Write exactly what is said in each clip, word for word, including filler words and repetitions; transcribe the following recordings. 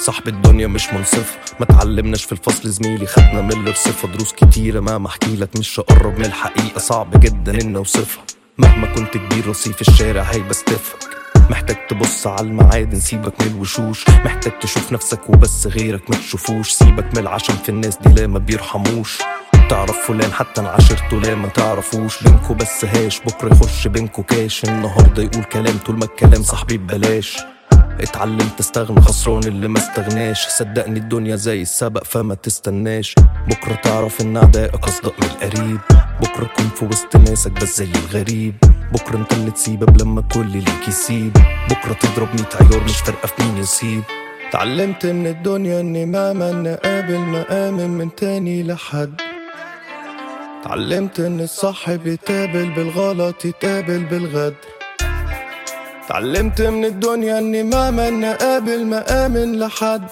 صاحب الدنيا مش منصفة، ما تعلمناش في الفصل زميلي، خدنا من الرصفة دروس كتيرة. ما احكيلك مش هقرب من الحقيقة، صعب جدا ان اوصفها. مهما كنت كبير رصيف الشارع هيبستفك، محتاج تبص على المعادن سيبك من الوشوش، محتاج تشوف نفسك وبس غيرك ما تشوفوش. سيبك من العشم في الناس دي لا ما بيرحموش، تعرف فلان حتى ان عشرته لا ما تعرفوش. بينكو بس هاش بكره يخش بينكو كاش، النهارده يقول كلام طول ما الكلام صاحبي ببلاش. اتعلمت استغنى خسران اللي ما استغناش، صدقني الدنيا زي السبق فما تستناش. بكره تعرف ان اعدائك اصدق من القريب، بكره تكون في وسط ناسك بس زي الغريب، بكره انت اللي تسيبك لما كل ليك يسيب، بكره تضرب ميت عيار مش فارقه في مين يصيب. اتعلمت من الدنيا اني مهما نقابل مآمن من تاني لحد، اتعلمت ان الصح بيتقابل بالغلط يتقابل بالغدر. اتعلمت من الدنيا اني مهما نقابل مآمن لحد،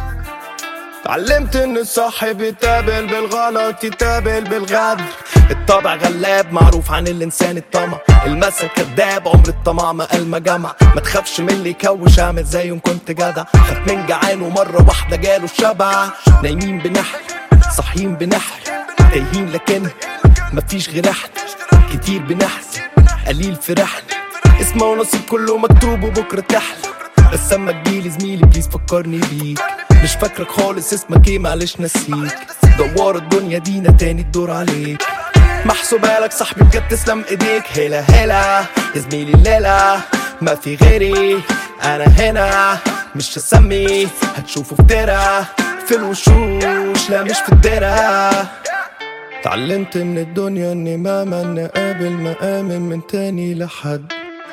اتعلمت ان الصح بيتقابل بالغلط يتقابل بالغدر. الطبع غلاب معروف عن الانسان الطمع، المثل كداب عمر الطمع ما قال ما جمع. ما تخافش من اللي يكوش اعمل زيه ان كنت جدع، خاف من جعان ومره واحده جاله الشبع. نايمين بنحلم صاحيين بنحلم، تايهين لكن مفيش غير احنا، كتير بنحزن قليل فرحنا. اسمه ونصيب كله مكتوب وبكره تحلم، بس اما تجيلي زميلي بليز فكرني بيك. مش فاكرك خالص اسمك ايه معلش نسيك، دوار الدنيا دينا تاني الدور عليك. محسوبالك صاحبي بجد تسلم ايديك، هلا هلا يا زميلي الليلة ما في غيري انا هنا، مش هسمي هتشوفه افترا في الوشوش لا مش في الدرا. اتعلمت من الدنيا اني مهما نقابل مآمن من تاني لحد،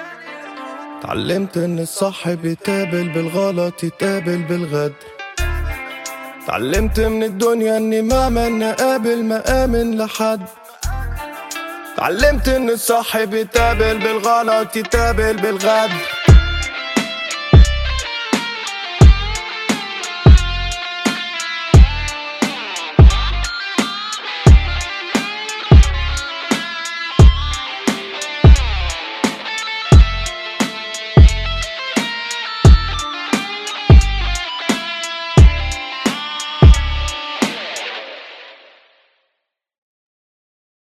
اتعلمت ان الصح بيتقابل بالغلط يتقابل بالغدر. اتعلمت من الدنيا اني مهما نقابل مآمن لحد، اتعلمت ان الصح بيتقابل بالغلط يتقابل بالغدر.